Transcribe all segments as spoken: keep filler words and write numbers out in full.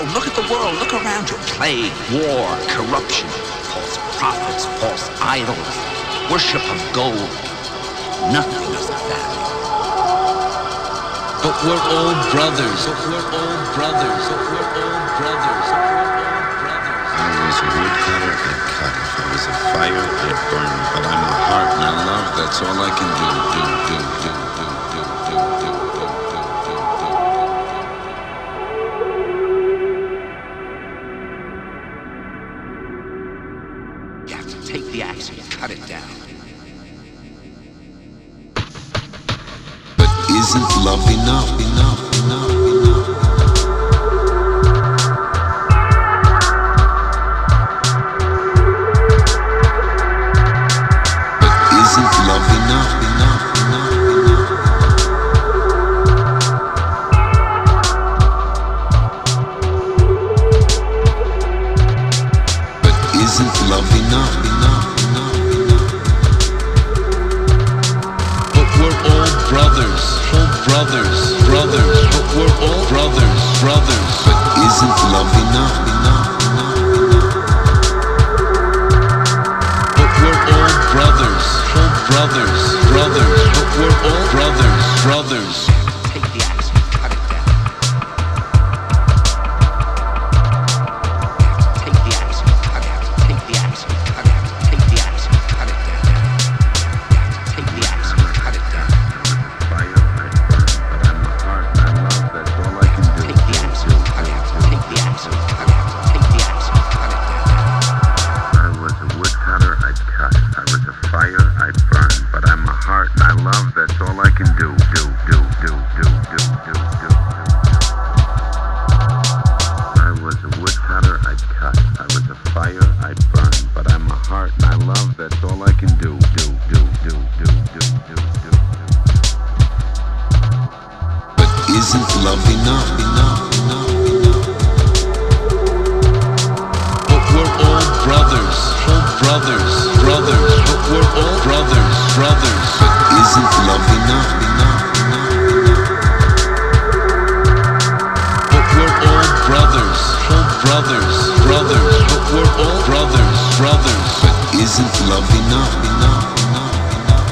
Oh, look at the world, look around you. Plague, war, corruption, false prophets, false idols, worship of gold. Nothing is of value. But we're all brothers. But we're all brothers. But we're all brothers. I was a woodcutter, I'd cut. If I was a fire, I'd burn. But I'm a heart and I love, that's all I can do, do, do, do, do, do, do, do, do, do, You have to take the axe and cut it down. But isn't love enough, enough, enough, enough? Love enough, enough, enough, enough. But isn't love enough, enough, enough, enough? But we're all brothers, all brothers, brothers. But we're all brothers, brothers. But isn't love enough, enough, enough, enough? But we're all brothers. Brothers, brothers, but we're all brothers, brothers. Take the axe and cut it down. Take the axe and cut it out. Take the axe and cut it out. Take the axe and cut it down. Take the axe and cut it down. Fire, I burn, but I'm a heart and I love, that's all I can do. Take the axe and cut it out. Take the axe and cut it out. Take the axe and cut it down. I was a woodcutter, I'd cut. I was a fire, I'd burn. But I'm a heart and I love, that's all I can do, do, do, do, do, do, do, do, do. I was a woodcutter, I'd cut. I was a fire, I'd burn. But I'm a heart and I love, that's all I can do, do, do, do, do, do, do, do, do. But isn't love enough, enough, enough, enough? But we're all brothers, all brothers, brothers. But we're all brothers, brothers. But isn't love enough, enough, enough, enough? But we're all brothers, all brothers, brothers. But we're all brothers, brothers. But isn't love enough, enough, enough, enough?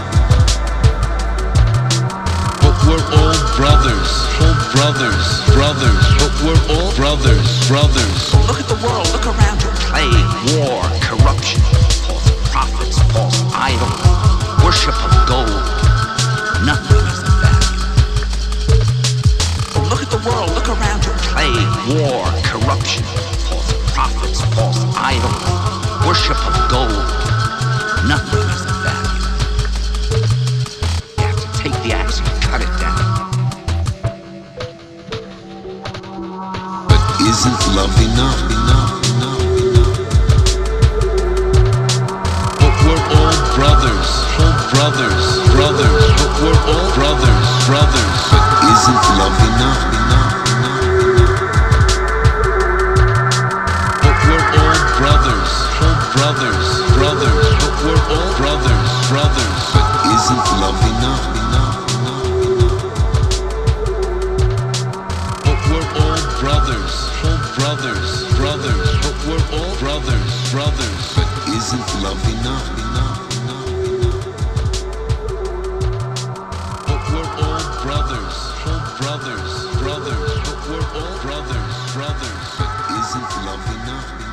But we're all brothers, all brothers, brothers. But we're all brothers, brothers. Oh, look at the world, look around you. Plague, war, corruption, false prophets, false idols, worship of gold. Nothing is of value. Oh, look at the world, look around you. Plague, war, corruption, false prophets, false idols, worship of gold. Nothing is of value. You have to take the axe and cut it down. But isn't love enough, enough, enough, enough? But we're all brothers, all brothers, brothers. But we're all brothers, brothers. But isn't love enough, enough, enough, enough? But we're all brothers, all brothers, brothers. But we're all brothers, brothers. But isn't love enough, enough, enough, enough? But we're all brothers, all brothers, brothers. But we're all brothers, brothers. But isn't love enough, enough, enough, enough? But we're all brothers, all brothers, brothers. But we're all brothers, brothers. But isn't love enough, enough?